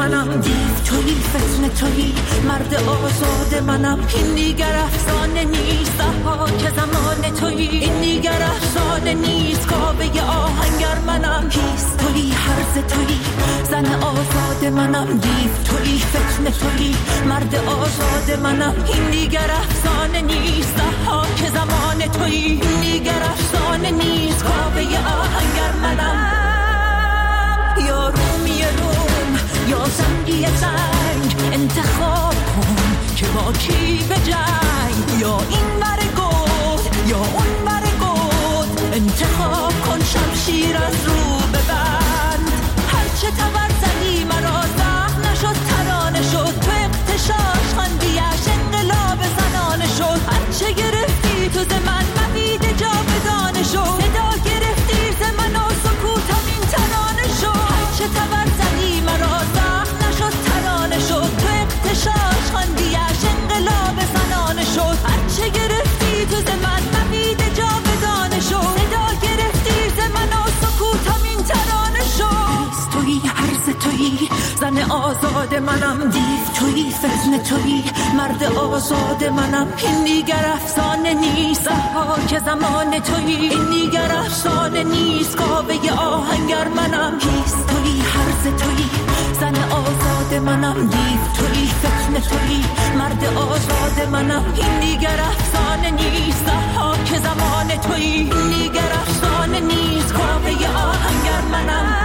منم، دیو تویی، فتنه تویی، مرد آزاد منم. این دیگر افسانه نیست، که زمان تویی. این دیگر افسانه نیست، کاوه آهنگر منم. کیست تویی، هرز تویی، زن آزاد منم. دیو تویی، فتنه تویی، مرد آزاد منم. این دیگر افسانه نیست، که زمان تویی. این دیگر افسانه نیست، کاوه آهنگر منم. یا رومی روم یا زنگی زنگ، انتخاب کن که با کی به جنگ. یا این ور گود یا اون ور گود، انتخاب کن شمشیر از رو ببند. هرچه تبر زدی مرا زخم نشد، ترانه شد. تو اغتشاش خواندیش انقلاب زنانه شد. هرچه گرفتی تو ز من مبید جاودانه شد. صدا گرفتی ز من و سکوتم این ترانه شد. هرچه تبر زدی مرا زخم نشد، ترانه شد. تو اغتشاش خواندیش انقلاب زنانه شد. هرچه گرفتی تو ز من مبید جاودانه شد. صدا گرفتی ز من و سکوتم این ترانه شد. تویی، هرز تویی، زن آزاد منم. دیو تویی، فتنه تویی، مرد آزاد منم. این دیگر افسانه نیست، که زمان تویی. این دیگر افسانه نیست، کاوه آهنگر منم. کیست تویی، هرز تویی، زن آزاد منم. دیو تویی، فتنه تویی، مرد آزاد منم. این دیگر افسانه نیست، که زمان تویی. این دیگر افسانه نیست، کاوه آهنگر منم.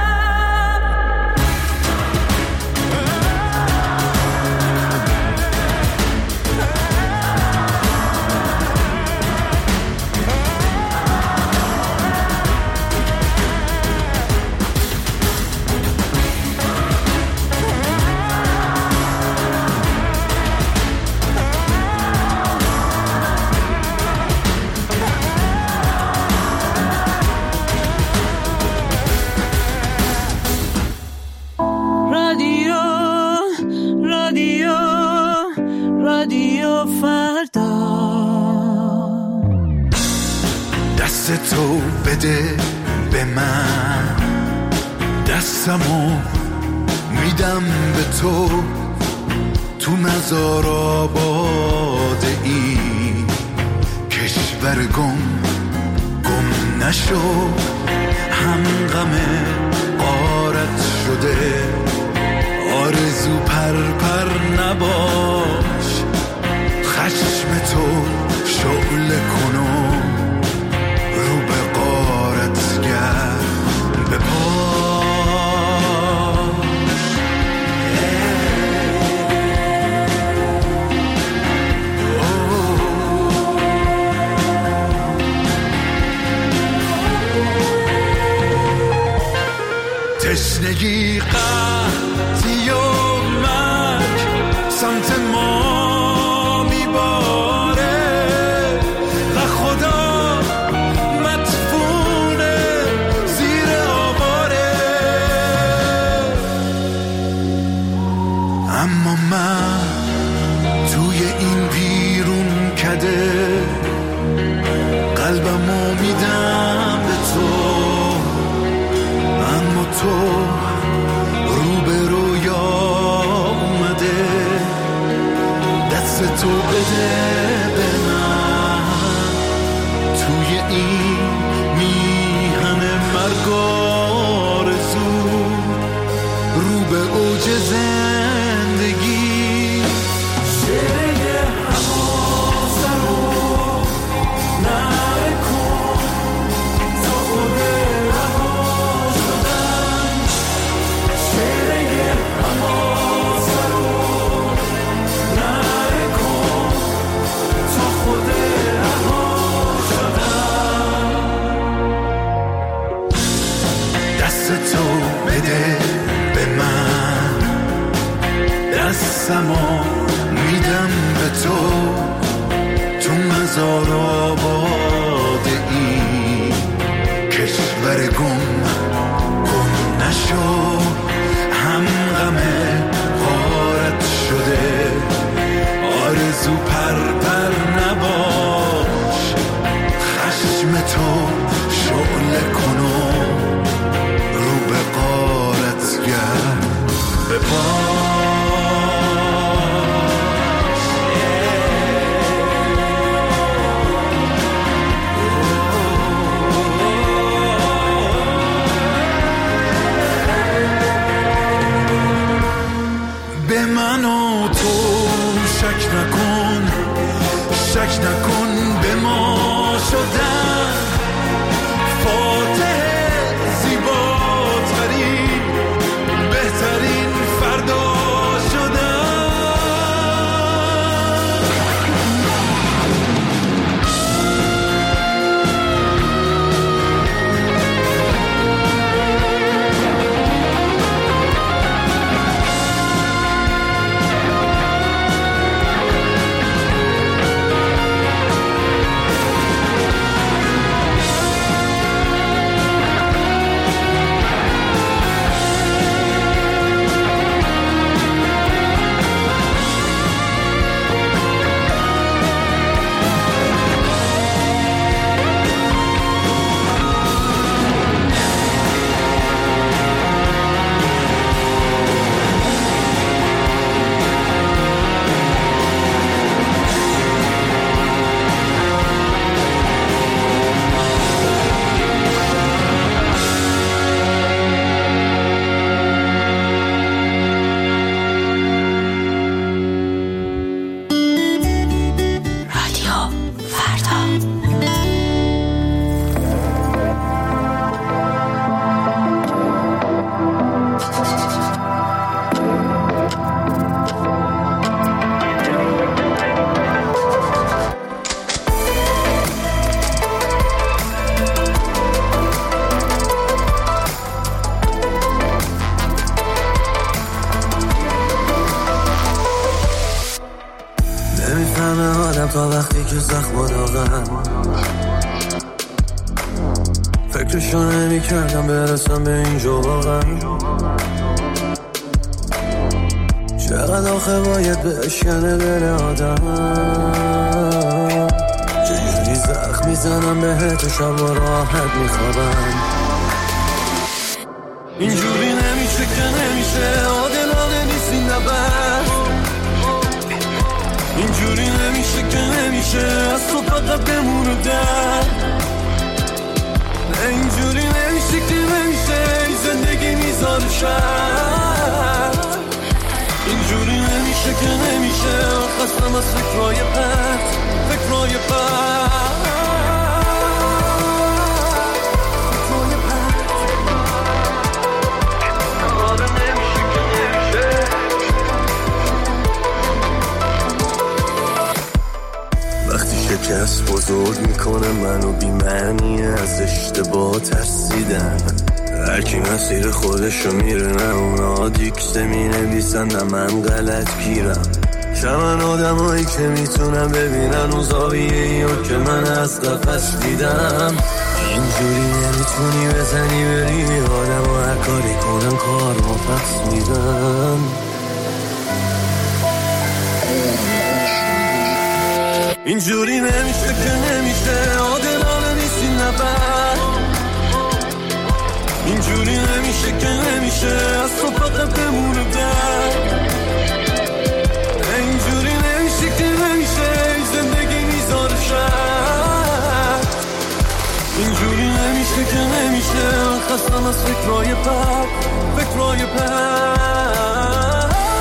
تو بده به من، دستمو میدم به تو. تو مزار آباده ای، کشور گم نشو. هم غم غارت شده، آرزو پر نباش. خشم تو شعله کنو، رو به غارت گرد به پاش. تشنگی قحطی و مرگ سمت ما میباره و خدا مدفونه زیر آواره. اما من توی این بیرون کده قلبمو میدم به تو. اما تو رو به رویا اومده، دست تو بده به من. توی این میهن مرگ آرزو، رو به اوج زندگی. شعله حواسه رو نکن تا خود تو بده به من، دستمو میدم به تو. تو مزار آباده ای، کشور گم نشو. هم غم غارت شده، آرزو پر نباش. خشم تو شعله کنو، رو به غارت گرد به پا. شک نکن به ما شدن فاتح زیباترین بهترین فردا شدن. تا وقتی که زخم داغم فکرشو نمی کردم برسم به اینجا واقعا. چقدر آخه باید بشکنه دل آدم، چجوری زخم میزنم بهت و شب و راحت میخوابم. اینجوری نمیشه که نمیشه، عادلانه نیست این نبرد. اینجوری نمیشه که نمیشه، از تو فقط بمونه در. اینجوری نمیشه که نمیشه، این زندگی میذاره شد. اینجوری نمیشه که نمیشه، خستم از فکرهای پرت، فکرهای پرت. شکست بزرگ میکنه منو بی معنی، از اشتباه ترسیدن. هرکی مسیر خودشو میره، نه اونا دیکته مینویسن نه من غلط گیرم. شمن آدمایی که میتونم ببینن اون زاویه‌ایو که من از قفس دیدم. اینجوری نمیتونی بزنی بری آدم و هر کاری کنم کار ما پس میدم. اینجوری نمیشه که نمیشه، عادلانه نیست این نبرد. اینجوری نمیشه که نمیشه، از تو فقط بمونه در. اینجوری نمیشه که نمیشه، این زندگی میذاره شد. اینجوری نمیشه که نمیشه، خستم از فکرهای پرت، فکرهای پرت.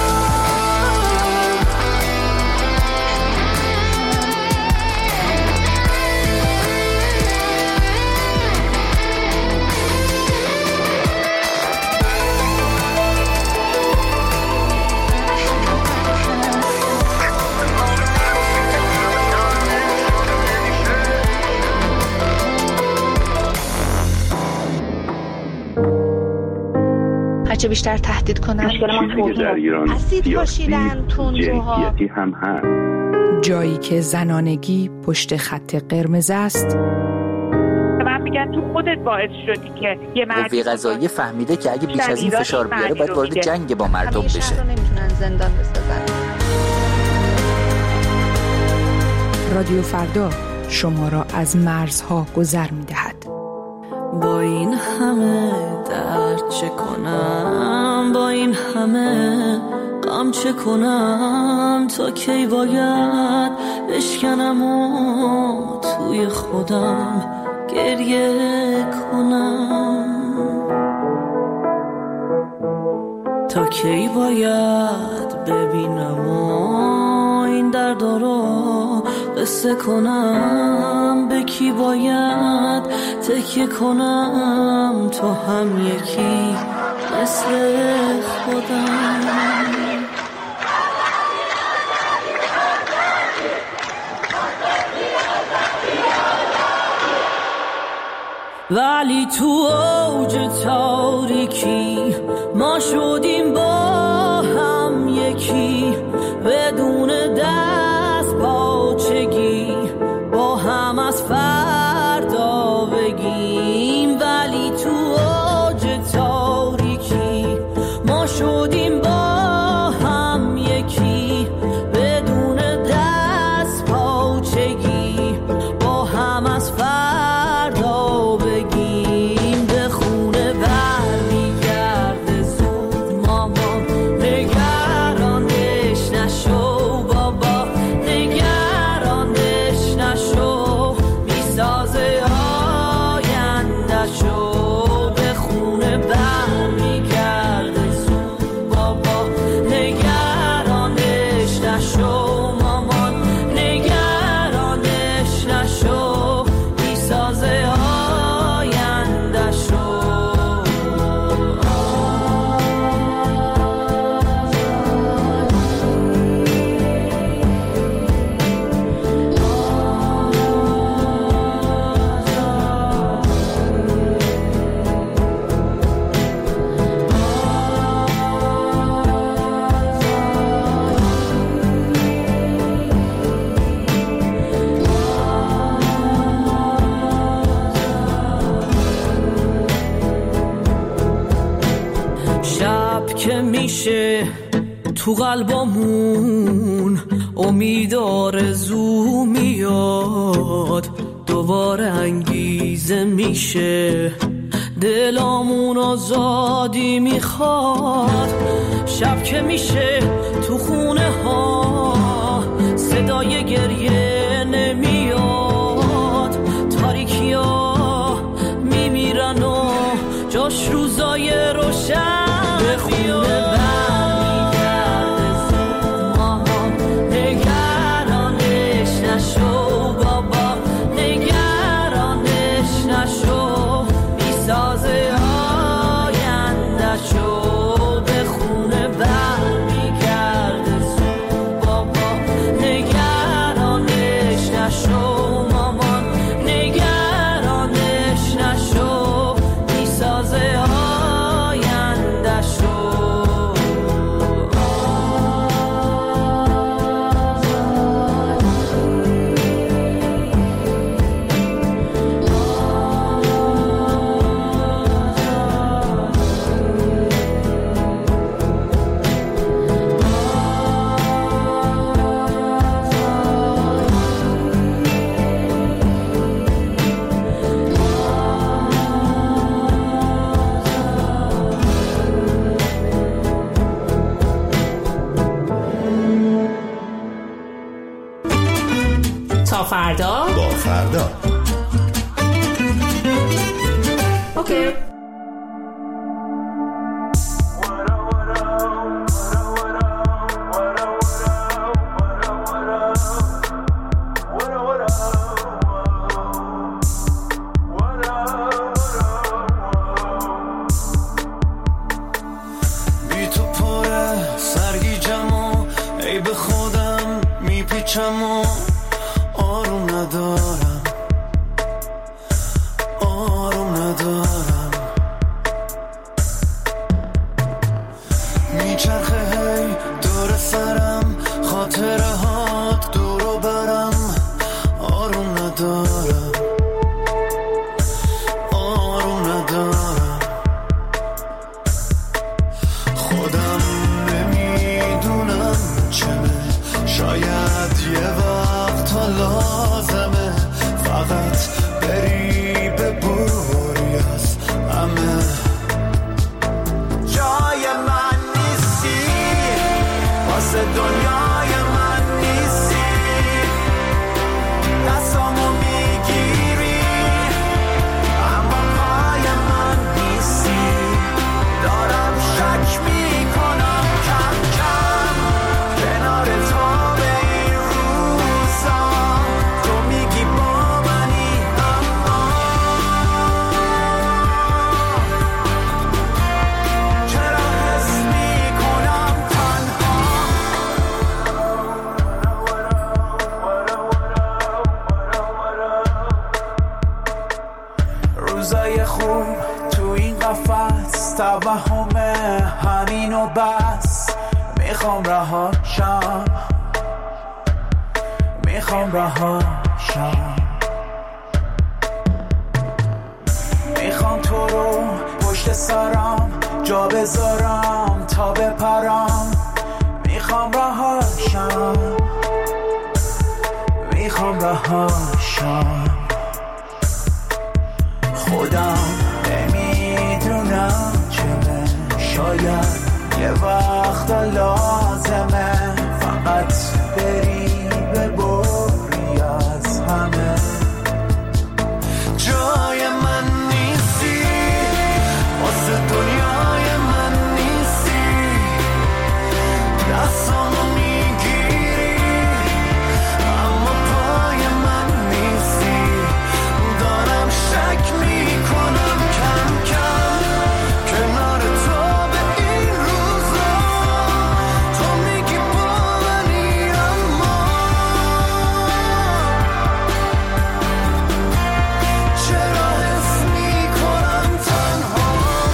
چه بیشتر تهدید کنن. مشکل ما در ایران اسید پاشیدن تندروها، هم هست. جایی که زنانگی پشت خط قرمز است. من میگن تو خودت باعث شدی که یه قوه قضاییه فهمیده که اگه بیش از این فشار بیاره باید وارد جنگ با مردم بشه. رو نمیتونن زندان بسازن. رادیو فردا شما را از مرزها گذر می‌دهد. با این همه درد چه کنم، با این همه غم چه کنم، تا کی باید بشکنم و توی خودم گریه کنم، تا کی باید ببینم و این این دردا رو قصه کنم، به کی باید تکیه کنم؟ تو هم یکی مثل خودم. ولی تو اوج تاریکی ما شدیم با هم یکی، بدون دست پاچگی با هم از فردا بگیم. ولی تو اوج تاریکی ما شدیم با هم یکی، بدون دست پاچگی با هم از فردا بگیم. به خونه برمیگرده زود مامان، نگرانش نشو بابا، نگرانش نشو، میسازه آینده‌شو. به خونه برمیگرده زود بابا، نگرانش نشو مامان، نگرانش نشو، میسازه آینده‌شو. شب که میشه تو قلبمون امید آرزو میاد، دوباره انگیزه میشه دلامون آزادی میخواد. شب که میشه تو خونه ها صدای گریه نمیاد، تاریکی ها میمیرن و جاش روزای روشن. به خونه برمیگرده زود مامان، نگرانش نشو بابا، نگرانش نشو، میسازه آینده‌شو. به خونه برمیگرده زود بابا، نگرانش نشو مامان، نگرانش نشو، میسازه آینده‌شو. تا فردا با فردا. اوکی. بی تو پره سرگیجم و ای به خودم میپیچم و آروم ندارم، آروم ندارم. میچرخه هی دور سرم، خاطره هات دورو برم، آروم ندارم، آروم ندارم. خودم نمیدونم چمه، شاید یه وقت تا لازمه فقط بری ببوری از همه. جای من نیستی، واسه دنیای من نیستی، دستامو میگی روزای خوب تو این قفس توهمه همین و بس. میخوام رهاشم، میخوام رهاشم، میخوام تو رو پشت سرم جا بذارم تا بپرم. میخوام رهاشم، میخوام رهاشم. خودم نمیدونم چمه، شاید یه وقت لازمه فقط بری ببری از همه. جای من نیستی، واسه دنیای من نیستی، دستامو میگیری اما پای من نیستی. دارم شک میکنم کم کم کنار تو به این روزا. تو میگی با منی اما چرا حس میکنم تنها.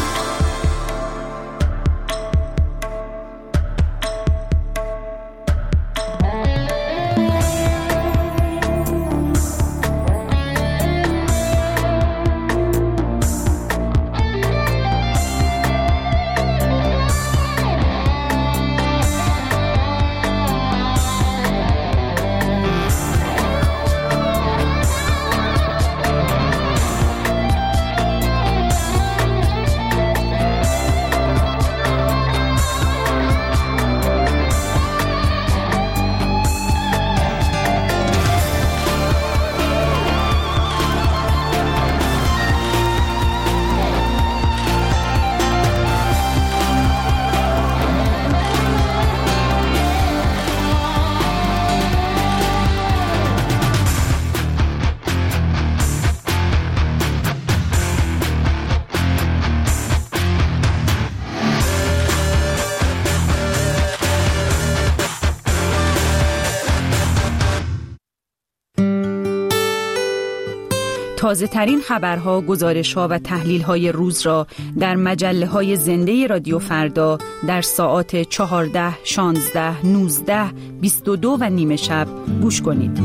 تازه ترین خبرها، گزارش‌ها و تحلیل‌های روز را در مجله‌های زنده رادیو فردا در ساعات 14، 16، 19، 22 و نیم شب گوش کنید.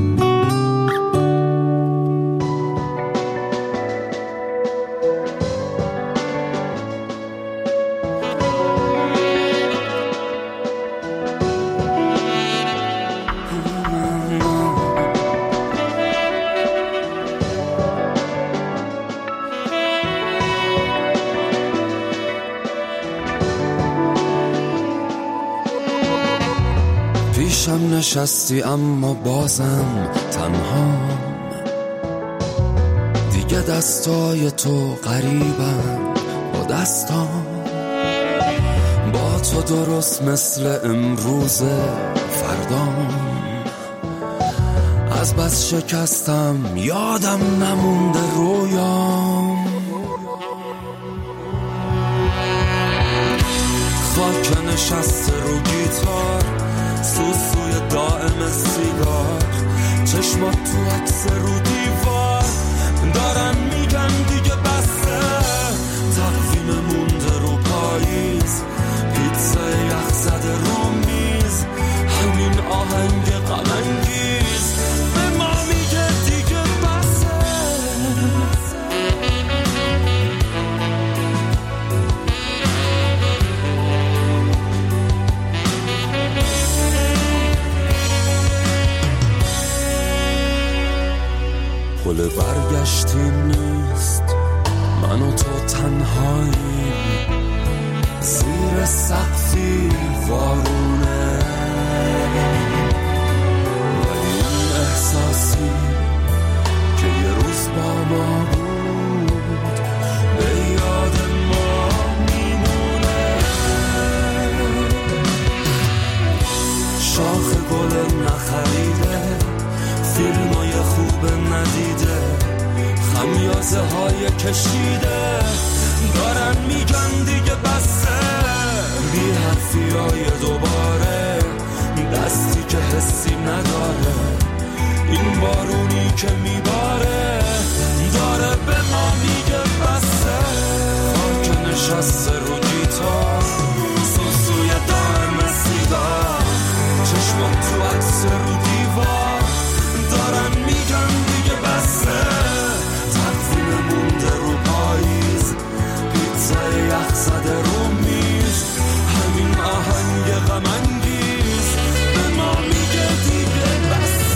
پیشم نشستی اما بازم تنها، دیگه دستای تو قریبن با دستام. با تو درست مثل امروز فردام، از بس شکستم یادم نمونده رویام. خاک نشسته رو گیتار، سوسوی دائم سیگار، چشمات تو عکس رو دیوار. دارن میگن دیگه بسته، تقویم مونده رو پاییز، پیتزا یخ زده رو میز، همین آهنگ غم انگیز به ما میگه دیگه بسته. پل برگشتی نیست، من و تو تنهاییم زیر سقفی وارونه، ولی این احساسی که یه روز با ما بود به یاد ما میمونه. شاخ گل نخریده، فیلمای خوب ندیده، خمیازه های کشیده، دارن میگن دیگه بسته. بی حرفی های دوباره، دستی که حسی نداره، این بارونی که میباره داره به ما میگه نشسته رو گیتار، سوسوی دائم سیگار، چشمان تو عکس رو دیوار، دارن میگن دیگه بسه، تقویم مونده رو پاییز، پیتزای یخ زده رو میز، همین آهنگ غم انگیز به ما میگه دیگه بسه.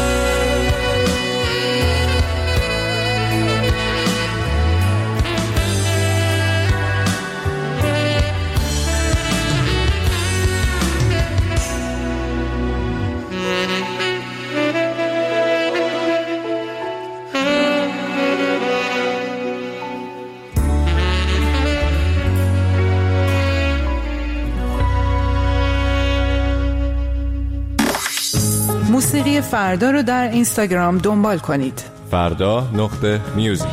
موسیقی فردا رو در اینستاگرام دنبال کنید. فردا.میوزیک.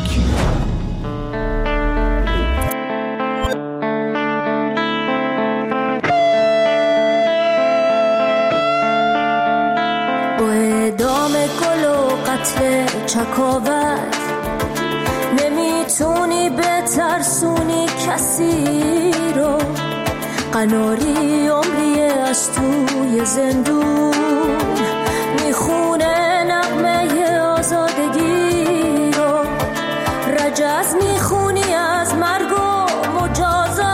با اعدام گل و قتل چکاوت نمیتونی بترسونی کسی رو، قناری عمری از توی زندون میخونه نغمه آزادگی رو، رجز میخونی از مرگ و مجازات،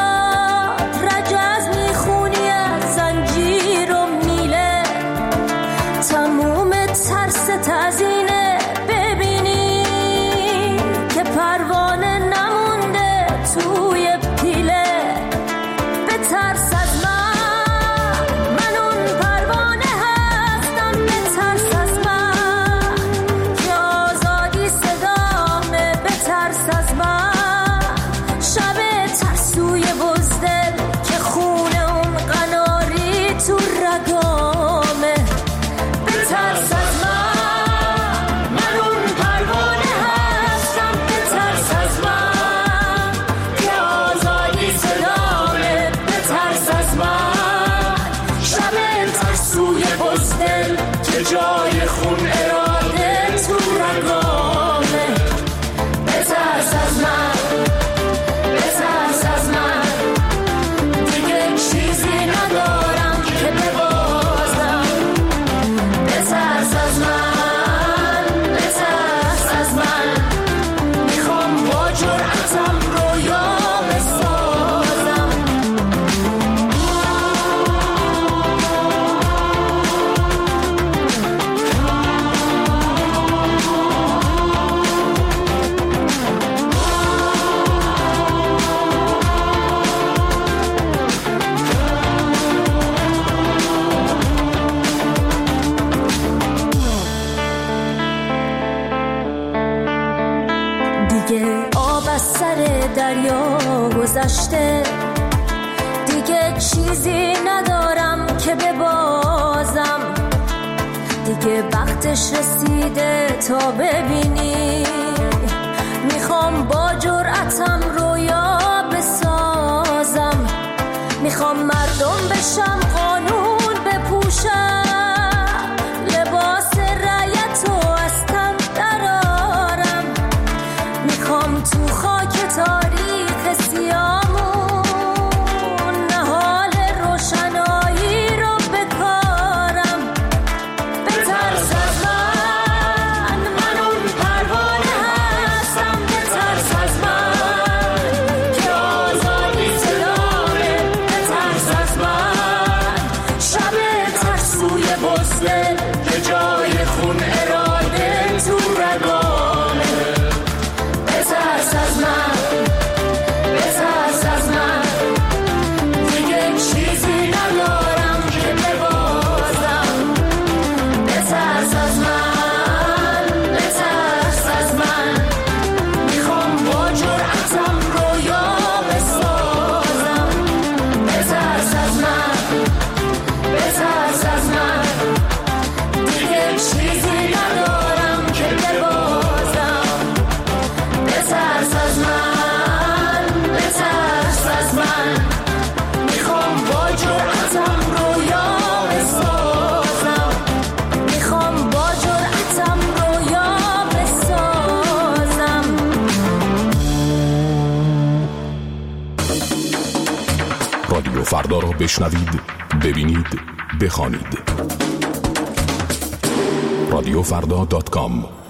رجز میخونی از زنجیر و میله، تموم ترس تزینه ببینی که پروانه نمونده توی پیله، به ترس از من اون پروانه هستم، به ترس از من که آزادی صدامه، به ترس از من شب ترسوی بزدل که خونه اون قناری تو رگامه، به ترس از من اون پروانه هستم، به ترس از من که آزادی صدامه، به ترس از من شب ترسوی بزدل که جای خون اراده تو رگامه، به ترس از من، به ترس از من دیگه چیزی ندارم که ببازم، به ترس از من، به ترس از من میخوام با جرأتم رویا بسازم. دیگه آب از سر دریا گذشته، دیگه چیزی ندارم که ببازم، دیگه وقتش رسیده تا ببینی، میخوام با جرأتم رویا بسازم، میخوام مردم بشم، قانون بپوشم، لباس رعیت و از تن درارم، میخوام تو خاک تاریخ سیامون نهال روشنایی رو بکارم، به ترس از من اون پروانه هستم، به ترس از من که آزادی صدامه، به ترس از من فردا را بشنوید، ببینید، بخوانید. radiofrda.com.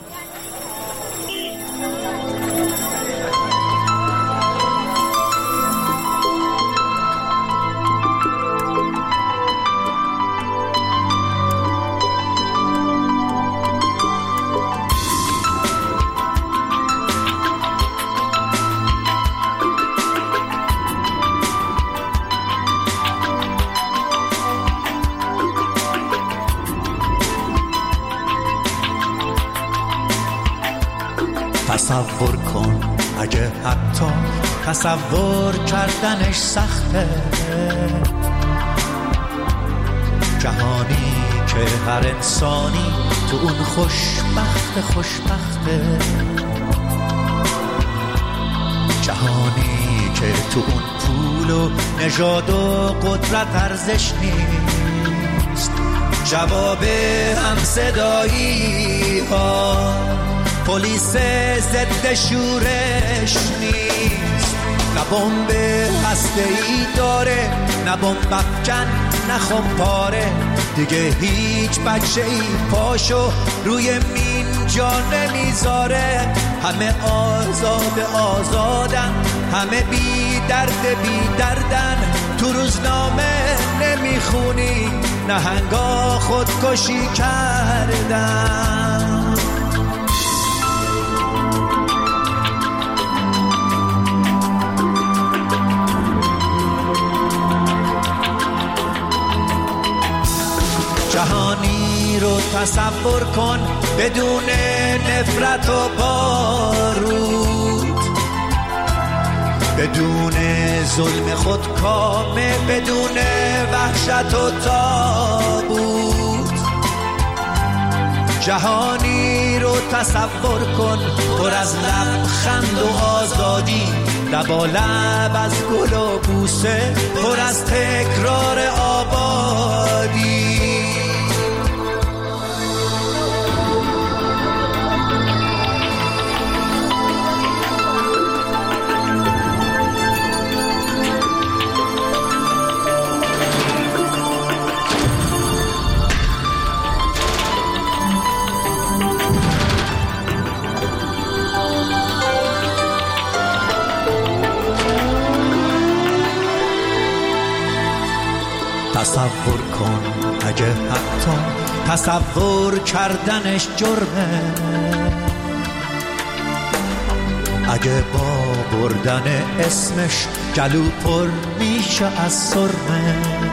تصور کن اگه حتی تصور کردنش سخته، جهانی که هر انسانی تو اون خوشبخته، جهانی که تو اون پول و نژاد و قدرت ارزش نیست، جواب همصدایی ها پلیس ضد شورش نیست، نه بمب هسته‌ای داره، نه بمب افکن، نه خمپاره، دیگه هیچ بچه‌ای پاشو روی مین جا نمیذاره، همه آزادن، همه بی دردن، تو روزنامه نمیخونی نهنگا خودکشی کردن. جهانی رو تصور کن بدون نفرت و بارود، بدون ظلم خودکامه، بدون وحشت و تابوت. جهانی رو تصور کن پر از لبخند و آزادی، لبالب از گل و بوسه، پر از تکرار آبادی. تصور کن اگه حتی تصور کردنش جرمه، اگه با بردن اسمش گلو پر میشه از سرمه.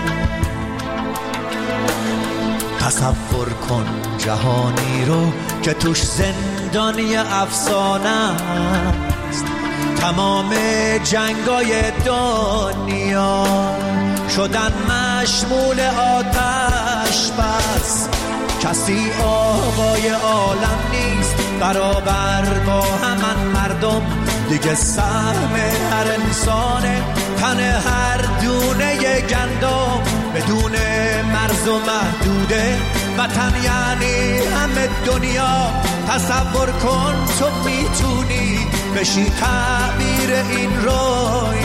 تصور کن جهانی رو که توش زندانی افسانه است، تمام جنگای دنیا شدن مشمول آتش بس، کسی آقای عالم نیست برابر با همان مردم، دیگه سهم هر انسانه تن هر دونه گندم، بدون مرز و محدوده وطن یعنی همه دنیا. تصور کن تو میتونی بشی تعبیر این رویا،